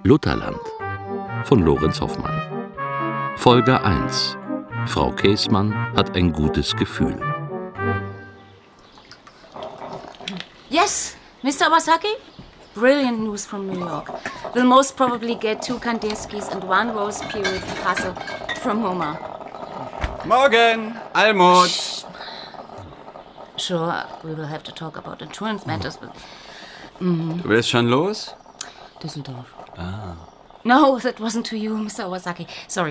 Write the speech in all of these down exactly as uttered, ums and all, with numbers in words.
Lutherland von Lorenz Hoffmann. Folge eins. Frau Käßmann hat ein gutes Gefühl. Yes, Mister Iwasaki? Brilliant news from New York. We'll most probably get two Kandinskis and one Rose Period Picasso from MoMA. Morgen, Almut. Shh. Sure, we will have to talk about insurance matters, but... Mm. Du willst schon los? Düsseldorf. Ah. No, that wasn't to you, Mister Iwasaki. Sorry.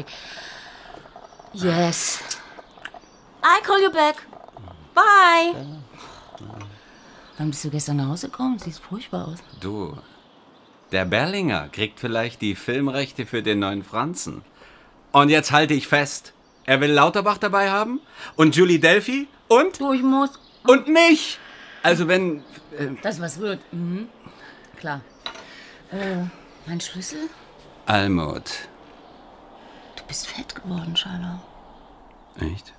Yes. I call you back. Bye. Wann bist du gestern nach Hause gekommen? Siehst furchtbar aus. Du, der Berlinger kriegt vielleicht die Filmrechte für den neuen Franzen. Und jetzt halte ich fest. Er will Lauterbach dabei haben und Julie Delphi und... Du, ich muss... Und mich! Also wenn... Äh, das was wird. Mhm. Klar. Äh, mein Schlüssel? Almut. Du bist fett geworden, Schala. Echt?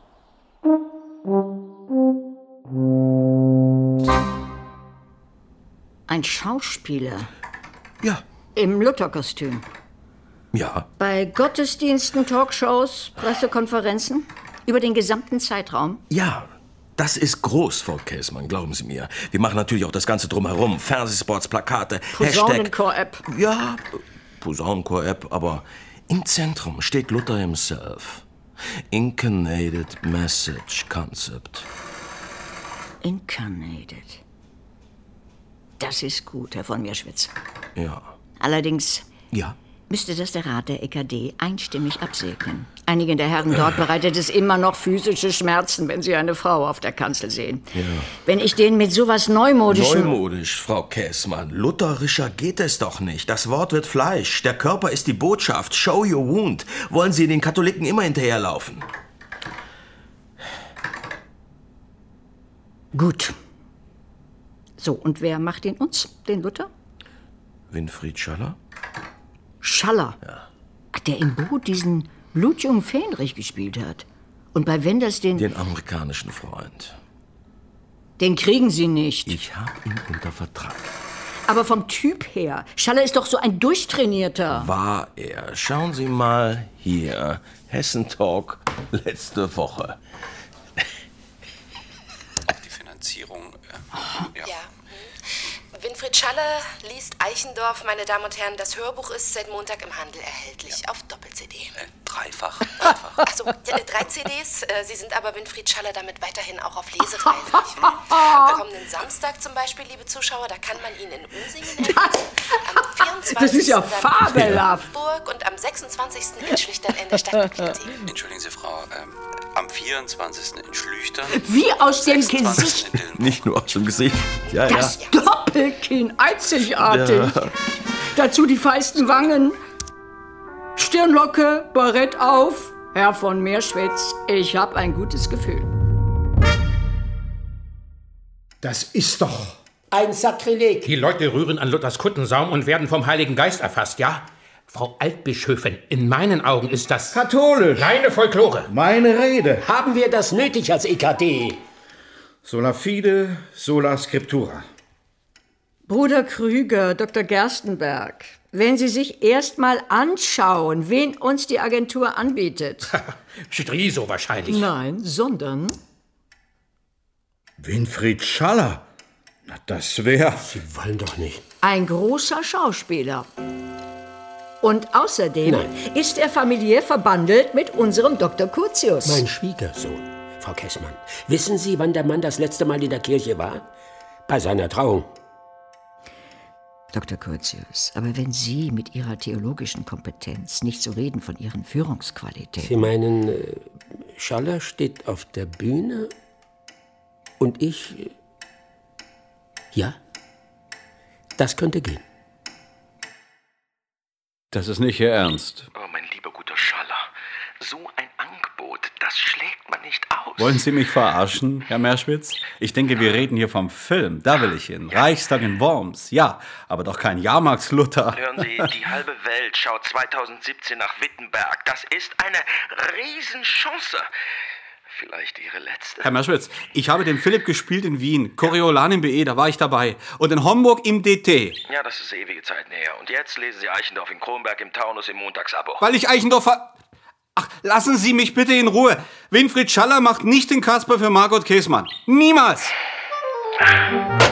Ein Schauspieler. Ja. Im Lutherkostüm. Ja. Bei Gottesdiensten, Talkshows, Pressekonferenzen. Über den gesamten Zeitraum. Ja. Das ist groß, Frau Käßmann, glauben Sie mir. Wir machen natürlich auch das Ganze drumherum. Fernsehspots, Plakate, Hashtag... Posaunenchor-App. Ja, Posaunenchor-App, aber im Zentrum steht Luther himself. Incarnated Message Concept. Incarnated. Das ist gut, Herr von Meerschwitz. Ja. Allerdings... Ja? Müsste das der Rat der E K D einstimmig absegnen. Einigen der Herren dort bereitet es immer noch physische Schmerzen, wenn sie eine Frau auf der Kanzel sehen. Ja. Wenn ich denen mit sowas Neumodischem... Neumodisch, Frau Käßmann. Lutherischer geht es doch nicht. Das Wort wird Fleisch. Der Körper ist die Botschaft. Show your wound. Wollen Sie den Katholiken immer hinterherlaufen? Gut. So, und wer macht ihn uns, den Luther? Winfried Schaller? Schaller? Ja. Ach, der im Boot diesen blutjungen Fähnrich gespielt hat. Und bei Wenders den... Den amerikanischen Freund. Den kriegen Sie nicht. Ich hab ihn unter Vertrag. Aber vom Typ her. Schaller ist doch so ein Durchtrainierter. War er. Schauen Sie mal hier. Hessen-Talk letzte Woche. Die Finanzierung... Äh, ja. ja. Winfried Schaller liest Eichendorff, meine Damen und Herren. Das Hörbuch ist seit Montag im Handel erhältlich, ja. Auf Doppel-C D. Äh, dreifach. dreifach. Achso, äh, drei C Ds. Äh, Sie sind aber Winfried Schaller damit weiterhin auch auf Lesereise. Am kommenden Samstag zum Beispiel, liebe Zuschauer, da kann man ihn in Usingen erleben. Am vierundzwanzigsten Das ist ja fabelhaft. in Burg und am sechsundzwanzigsten in Schlüchtern in der Stadtbibliothek. Entschuldigen Sie, Frau, ähm, am vierundzwanzigsten in Schlüchtern. Wie aus dem Gesicht. Nicht nur aus dem Gesicht. Ja, das ja. Doppelkinn, einzigartig. Ja. Dazu die feisten Wangen. Stirnlocke, Barett auf. Herr von Meerschwitz, ich hab ein gutes Gefühl. Das ist doch ein Sakrileg. Die Leute rühren an Luthers Kuttensaum und werden vom Heiligen Geist erfasst, ja? Frau Altbischöfin, in meinen Augen ist das... katholisch. Reine Folklore. Meine Rede. Haben wir das nötig als E K D? Sola fide, sola scriptura. Bruder Krüger, Doktor Gerstenberg, wenn Sie sich erst mal anschauen, wen uns die Agentur anbietet. Striso wahrscheinlich. Nein, sondern... Winfried Schaller. Na, das wär... Sie wollen doch nicht. Ein großer Schauspieler. Und außerdem Nein. ist er familiär verbandelt mit unserem Doktor Curtius. Mein Schwiegersohn, Frau Käßmann. Wissen Sie, wann der Mann das letzte Mal in der Kirche war? Bei seiner Trauung. Doktor Curtius, aber wenn Sie mit Ihrer theologischen Kompetenz nicht so reden von Ihren Führungsqualitäten... Sie meinen, äh, Schaller steht auf der Bühne und ich... Äh, ja, das könnte gehen. Das ist nicht Ihr Ernst. Oh, mein lieber guter Schaller. So ein Angebot, das schlägt man nicht aus. Wollen Sie mich verarschen, Herr Meerschwitz? Ich denke, wir reden hier vom Film. Da will ich hin. Ja. Reichstag in Worms. Ja, aber doch kein Jahrmarktsluther. Hören Sie, die halbe Welt schaut zweitausendsiebzehn nach Wittenberg. Das ist eine Riesenchance. Vielleicht Ihre letzte. Herr Merschwitz, ich habe den Philipp gespielt in Wien, Coriolan im B E, da war ich dabei. Und in Homburg im D T. Ja, das ist ewige Zeit näher. Und jetzt lesen Sie Eichendorff in Kronberg im Taunus im Montagsabo. Weil ich Eichendorff ver... Ach, lassen Sie mich bitte in Ruhe. Winfried Schaller macht nicht den Kasper für Margot Käßmann. Niemals!